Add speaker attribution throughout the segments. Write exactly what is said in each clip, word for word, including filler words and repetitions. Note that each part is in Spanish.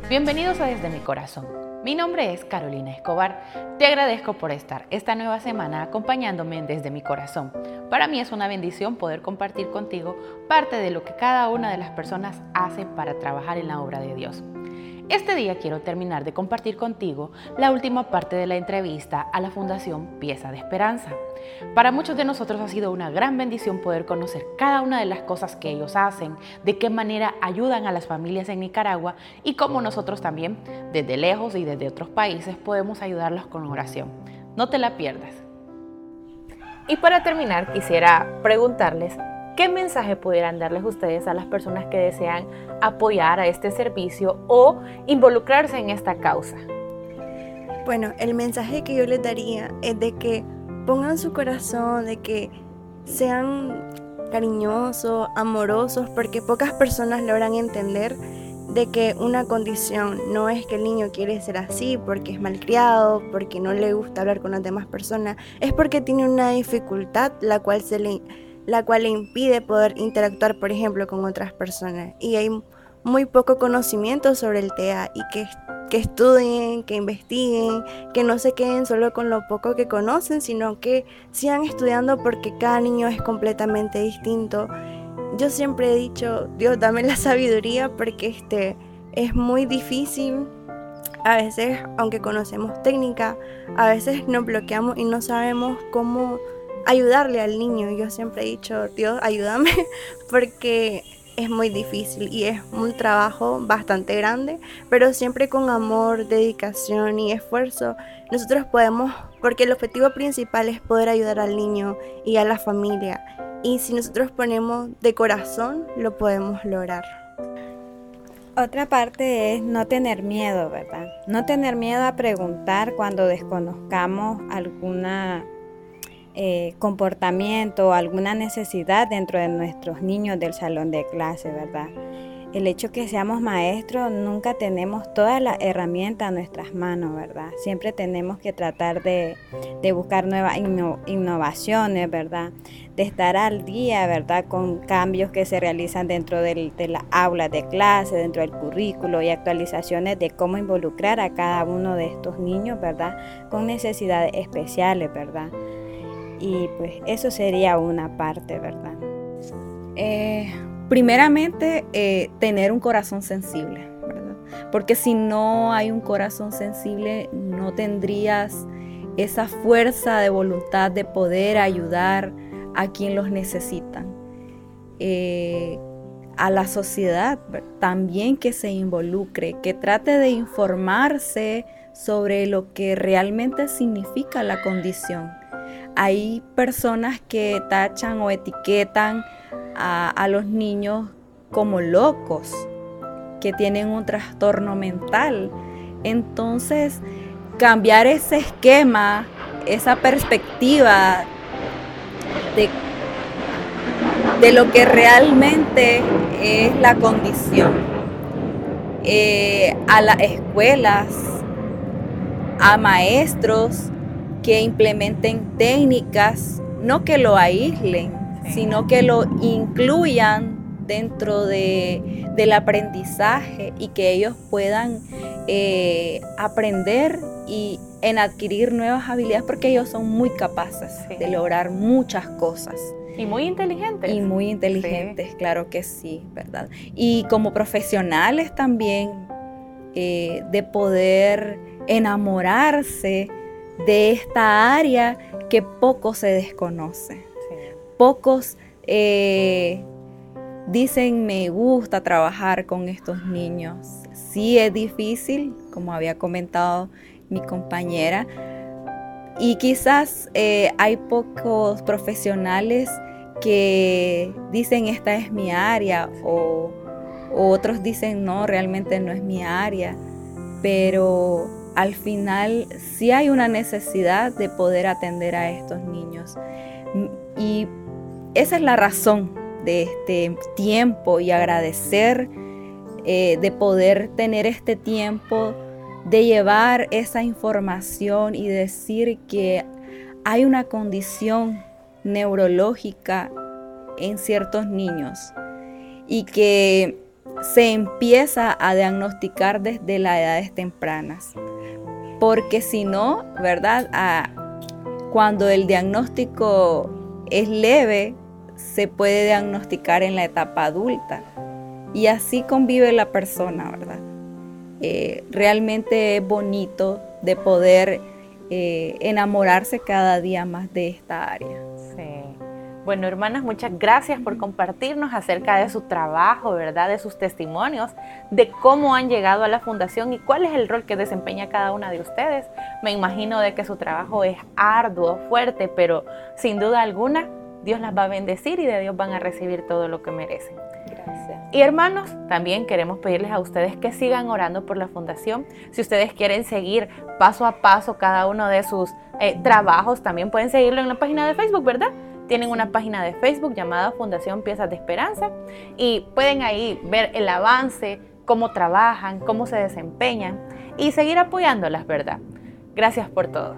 Speaker 1: Bienvenidos a Desde mi Corazón. Mi nombre es Carolina Escobar. Te agradezco por estar esta nueva semana acompañándome en Desde mi Corazón. Para mí es una bendición poder compartir contigo parte de lo que cada una de las personas hace para trabajar en la obra de Dios. Este día quiero terminar de compartir contigo la última parte de la entrevista a la Fundación Pieza de Esperanza. Para muchos de nosotros ha sido una gran bendición poder conocer cada una de las cosas que ellos hacen, de qué manera ayudan a las familias en Nicaragua y cómo nosotros también, desde lejos y desde otros países, podemos ayudarlos con oración. No te la pierdas. Y para terminar, quisiera preguntarles ¿qué mensaje pudieran darles ustedes a las personas que desean apoyar a este servicio o involucrarse en esta causa?
Speaker 2: Bueno, el mensaje que yo les daría es de que pongan su corazón, de que sean cariñosos, amorosos, porque pocas personas logran entender de que una condición no es que el niño quiere ser así porque es malcriado, porque no le gusta hablar con las demás personas, es porque tiene una dificultad la cual se le la cual le impide poder interactuar, por ejemplo, con otras personas. Y hay muy poco conocimiento sobre el T E A y que, que estudien, que investiguen, que no se queden solo con lo poco que conocen, sino que sigan estudiando porque cada niño es completamente distinto. Yo siempre he dicho, Dios, dame la sabiduría porque este, es muy difícil. A veces, aunque conocemos técnica, a veces nos bloqueamos y no sabemos cómo ayudarle al niño. Yo siempre he dicho, Dios, ayúdame, porque es muy difícil y es un trabajo bastante grande, pero siempre con amor, dedicación y esfuerzo, nosotros podemos, porque el objetivo principal es poder ayudar al niño y a la familia, y si nosotros ponemos de corazón, lo podemos lograr.
Speaker 3: Otra parte es no tener miedo, ¿verdad? No tener miedo a preguntar cuando desconozcamos alguna Eh, comportamiento o alguna necesidad dentro de nuestros niños del salón de clase, ¿verdad? El hecho que seamos maestros, nunca tenemos todas las herramientas a nuestras manos, ¿verdad? Siempre tenemos que tratar de, de buscar nuevas inno, innovaciones, ¿verdad? De estar al día, ¿verdad? Con cambios que se realizan dentro del, de las aulas de clase, dentro del currículo y actualizaciones de cómo involucrar a cada uno de estos niños, ¿verdad? Con necesidades especiales, ¿verdad? Y pues eso sería una parte, ¿verdad?
Speaker 4: Eh, primeramente, eh, tener un corazón sensible, ¿verdad? Porque si no hay un corazón sensible, no tendrías esa fuerza de voluntad de poder ayudar a quien los necesitan. Eh, a la sociedad también que se involucre, que trate de informarse sobre lo que realmente significa la condición. Hay personas que tachan o etiquetan a, a los niños como locos, que tienen un trastorno mental. Entonces, cambiar ese esquema, esa perspectiva de, de lo que realmente es la condición. Eh, a las escuelas, a maestros, que implementen técnicas, no que lo aíslen, sí, sino que lo incluyan dentro de, del aprendizaje y que ellos puedan eh, aprender y en adquirir nuevas habilidades, porque ellos son muy capaces sí. de lograr muchas cosas.
Speaker 1: Y muy inteligentes.
Speaker 4: Y muy inteligentes, sí. Claro que sí, ¿verdad? Y como profesionales también, eh, de poder enamorarse de esta área que poco se desconoce. Sí. Pocos eh, dicen me gusta trabajar con estos niños. Sí es difícil, como había comentado mi compañera, y quizás eh, hay pocos profesionales que dicen esta es mi área o, o otros dicen no, realmente no es mi área, pero al final sí hay una necesidad de poder atender a estos niños. Y esa es la razón de este tiempo y agradecer eh, de poder tener este tiempo de llevar esa información y decir que hay una condición neurológica en ciertos niños y que se empieza a diagnosticar desde las edades tempranas. Porque si no, ¿verdad? Ah, cuando el diagnóstico es leve, se puede diagnosticar en la etapa adulta. Y así convive la persona, ¿verdad? Eh, realmente es bonito de poder eh, enamorarse cada día más de esta área.
Speaker 1: Sí. Bueno, hermanas, muchas gracias por compartirnos acerca de su trabajo, ¿verdad? De sus testimonios, de cómo han llegado a la fundación y cuál es el rol que desempeña cada una de ustedes. Me imagino de que su trabajo es arduo, fuerte, pero sin duda alguna, Dios las va a bendecir y de Dios van a recibir todo lo que merecen.
Speaker 3: Gracias.
Speaker 1: Y hermanos, también queremos pedirles a ustedes que sigan orando por la fundación. Si ustedes quieren seguir paso a paso cada uno de sus eh, trabajos, también pueden seguirlo en la página de Facebook, ¿verdad? Tienen una página de Facebook llamada Fundación Piezas de Esperanza y pueden ahí ver el avance, cómo trabajan, cómo se desempeñan y seguir apoyándolas, ¿verdad? Gracias por todo.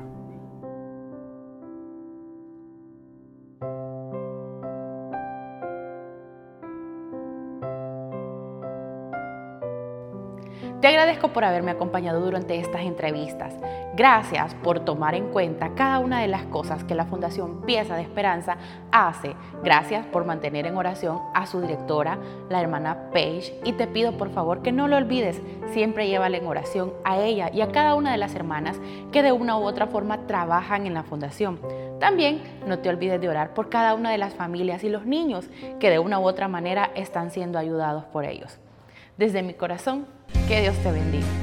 Speaker 1: Te agradezco por haberme acompañado durante estas entrevistas. Gracias por tomar en cuenta cada una de las cosas que la Fundación Piezas de Esperanza hace. Gracias por mantener en oración a su directora, la hermana Paige. Y te pido por favor que no lo olvides, siempre llévale en oración a ella y a cada una de las hermanas que de una u otra forma trabajan en la fundación. También no te olvides de orar por cada una de las familias y los niños que de una u otra manera están siendo ayudados por ellos. Desde mi corazón, que Dios te bendiga.